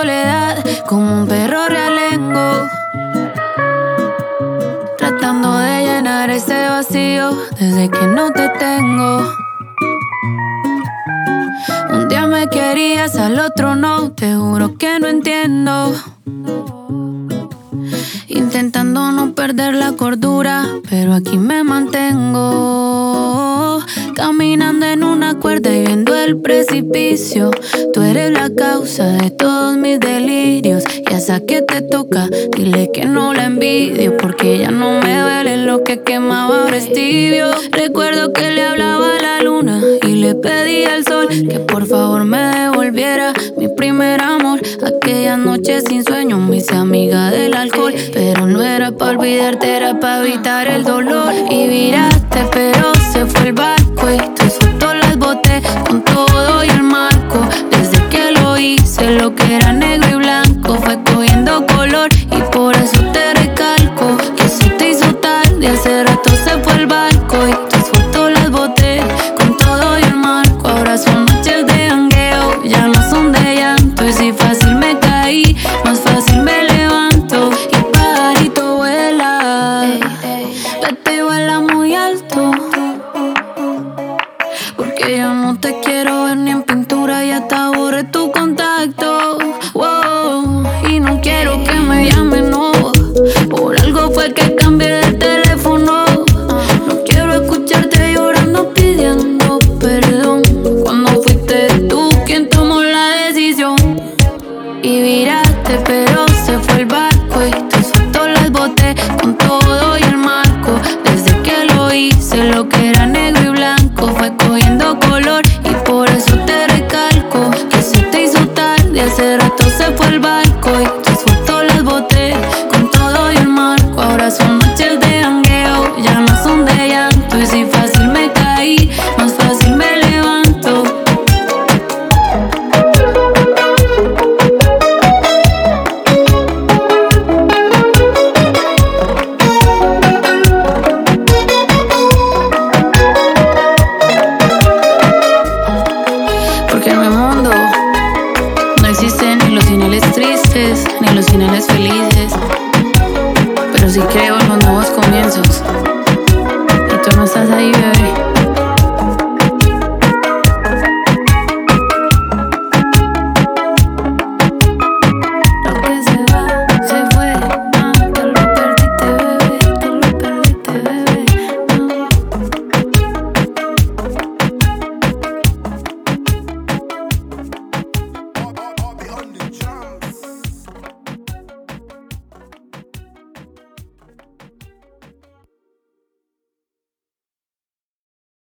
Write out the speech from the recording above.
soledad, como un perro realengo, tratando de llenar ese vacío desde que no te tengo. Un día me querías, al otro no, te juro que no entiendo. Intentando no perder la cordura, pero aquí me mantengo. Caminando en una cuerda y viendo el precipicio. Tú eres la causa de todos mis delirios. Y a esa que te toca, dile que no la envidio, porque ya no me duele lo que quemaba, ahora es tibio. Recuerdo que le hablaba a la luna y le pedí al sol que por favor me devolviera mi primer amor. Aquella noche sin sueño me hice amiga del alcohol, pero no era pa' olvidarte, era pa' evitar el dolor. Y viraste, pero se fue el barco y tus fotos las boté con todo y el marco. Desde que lo hice, lo que era negro y blanco fue cogiendo color, y por eso te recalco que se te hizo tarde. Hace rato se fue el barco y tus fotos las boté con todo y el marco. Ahora son noches de jangueo, ya no son de llanto. Y si fácil me caí, más fácil me levanto. Y pajarito vuela, vete y vuela muy alto, porque yo no te quiero ver ni en pintura, ya te borré tu contacto. Wow, y no quiero que me llamen, no, por algo fue que cambié de teléfono. No quiero escucharte llorando pidiendo perdón, cuando fuiste tú quien tomó la decisión. Y viraste, pero se fue el barco y tus fotos las boté con todo y el marco. Desde que lo hice, lo que era negro y blanco fue cogiendo color, y por eso te recalco que se te hizo tarde. Hace rato se fue el barco y tus fotos las boté con todo y el marco. Ahora son noches de jangueo, ya no son de llanto. Y si fácil me caí, más fácil me levanto. Porque en mi mundo no existen ni los finales tristes ni los finales felices, pero sí creo en los